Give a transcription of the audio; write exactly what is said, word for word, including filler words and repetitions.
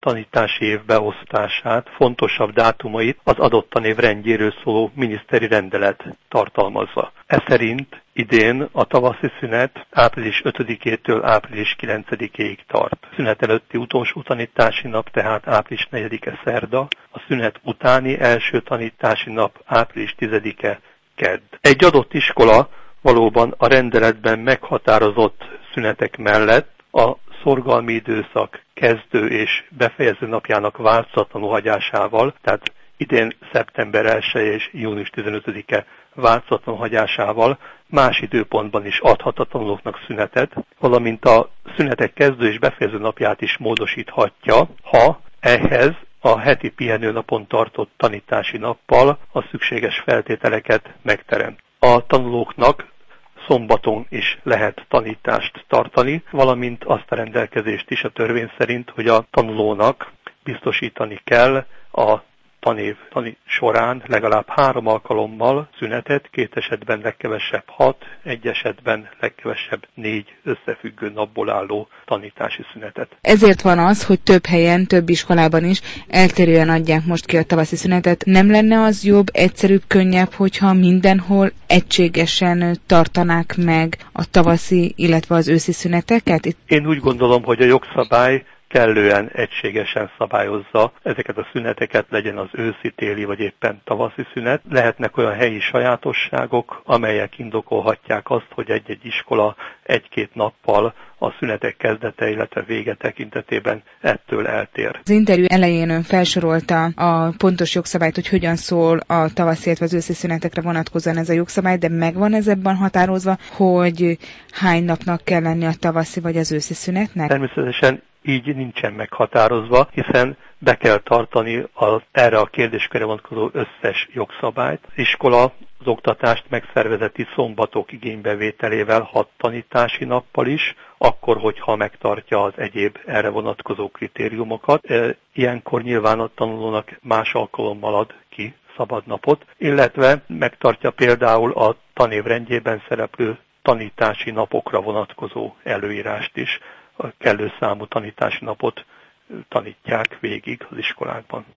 tanítási év beosztását, fontosabb dátumait az adott tanév rendjéről szóló miniszteri rendelet tartalmazza. Ez szerint idén a tavaszi szünet április ötödikétől április kilencedikéig tart. A szünet előtti utolsó tanítási nap tehát április negyedike szerda, a szünet utáni első tanítási nap április tizedike kedd. Egy adott iskola valóban a rendeletben meghatározott szünetek mellett a szorgalmi időszak kezdő és befejező napjának változatlanul hagyásával, tehát idén szeptember elseje és június tizenötödike változatlan hagyásával más időpontban is adhat a tanulóknak szünetet, valamint a szünetek kezdő és befejező napját is módosíthatja, ha ehhez a heti pihenőnapon tartott tanítási nappal a szükséges feltételeket megteremt. A tanulóknak szombaton is lehet tanítást tartani, valamint azt a rendelkezést is a törvény szerint, hogy a tanulónak biztosítani kell a tanév tani során legalább három alkalommal szünetet, két esetben legkevesebb hat, egy esetben legkevesebb négy összefüggő napból álló tanítási szünetet. Ezért van az, hogy több helyen, több iskolában is eltérően adják most ki a tavaszi szünetet. Nem lenne az jobb, egyszerűbb, könnyebb, hogyha mindenhol egységesen tartanák meg a tavaszi, illetve az őszi szüneteket? Itt... Én úgy gondolom, hogy a jogszabály kellően egységesen szabályozza ezeket a szüneteket, legyen az őszi, téli vagy éppen tavaszi szünet. Lehetnek olyan helyi sajátosságok, amelyek indokolhatják azt, hogy egy-egy iskola egy-két nappal a szünetek kezdete, illetve vége tekintetében ettől eltér. Az interjú elején ön felsorolta a pontos jogszabályt, hogy hogyan szól a tavaszi, illetve az őszi szünetekre vonatkozóan ez a jogszabály, de megvan ez ebben határozva, hogy hány napnak kell lenni a tavaszi vagy az őszi szünetnek? Természetesen így nincsen meghatározva, hiszen be kell tartani a, erre a kérdéskörre vonatkozó összes jogszabályt. Az iskola az oktatást megszervezeti szombatok igénybevételével hat tanítási nappal is, akkor, hogyha megtartja az egyéb erre vonatkozó kritériumokat. Ilyenkor nyilván a tanulónak más alkalommal ad ki szabadnapot, illetve megtartja például a tanév rendjében szereplő tanítási napokra vonatkozó előírást is. A kellő számú tanítási napot tanítják végig az iskolákban.